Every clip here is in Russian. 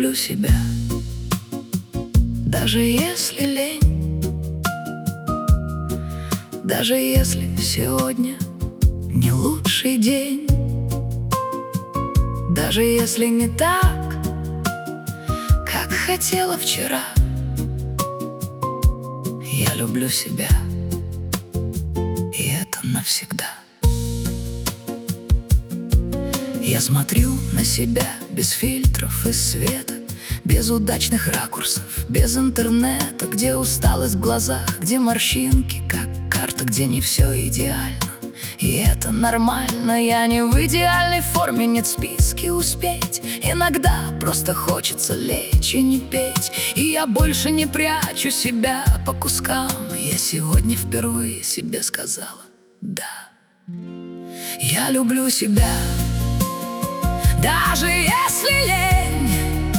люблю себя, даже если лень, даже если сегодня не лучший день, даже если не так, как хотела вчера. Я люблю себя, и это навсегда. Я смотрю на себя без фильтров и света, без удачных ракурсов, без интернета, где усталость в глазах, где морщинки, как карта, где не все идеально. И это нормально, я не в идеальной форме, нет в списке успеть. Иногда просто хочется лечь и не петь, и я больше не прячу себя по кускам. Я сегодня впервые себе сказала: да, я люблю себя, даже если лень,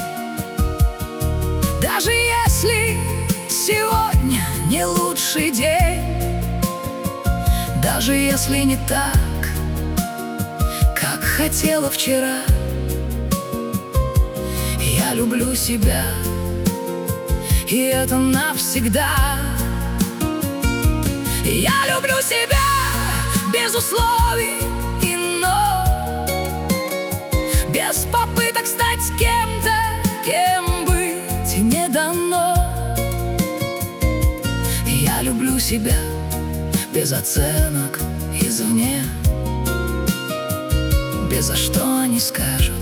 даже если сегодня не лучший день, даже если не так, как хотела вчера. Я люблю себя, и это навсегда. Я люблю себя без условий и «но», без попыток стать кем-то, кем быть не дано. Я люблю себя без оценок извне, без «а что они скажут»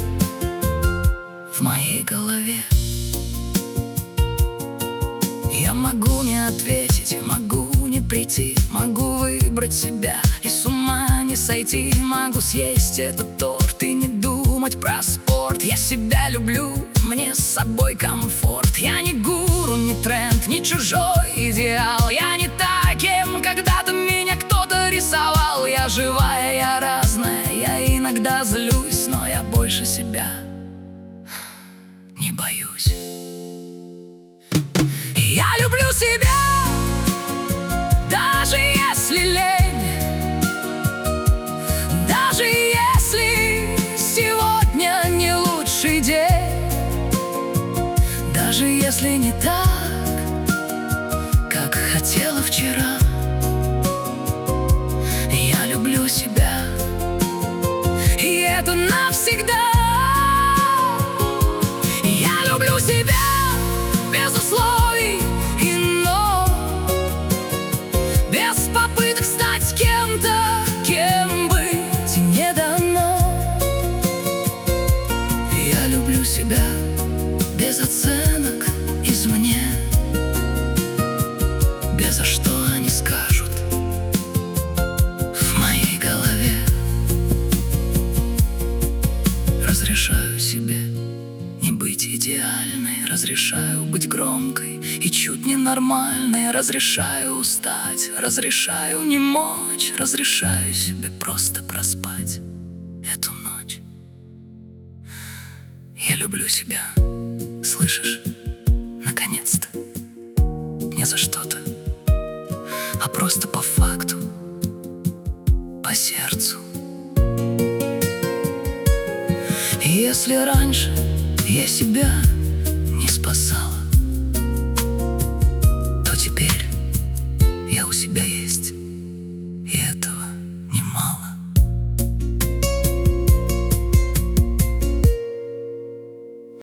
в моей голове. Я могу не ответить, могу не прийти, могу выбрать себя и с ума не сойти. Могу съесть этот торт и не думать про спорт. Я себя люблю, мне с собой комфорт. Я не гуру, не тренд, не чужой идеал. Я не таким, когда-то меня кто-то рисовал. Я живая, я разная, я иногда злюсь, но я больше себя не боюсь. Я люблю себя, даже если лень, даже если сегодня не лучший день, даже если не так, как хотела вчера. Я люблю себя, и это навсегда. Я люблю себя без условий и «но», без попыток стать кем-то, кем быть не дано. Я люблю себя без оценок извне, без «а что они скажут» в моей голове. Разрешаю себе не быть идеальной, разрешаю быть громкой и чуть ненормальной, разрешаю устать, разрешаю не мочь, разрешаю себе просто проспать эту ночь. Я люблю себя, слышишь, наконец-то. Не за что-то, а просто по факту, по сердцу. И если раньше я себя не спасала, то теперь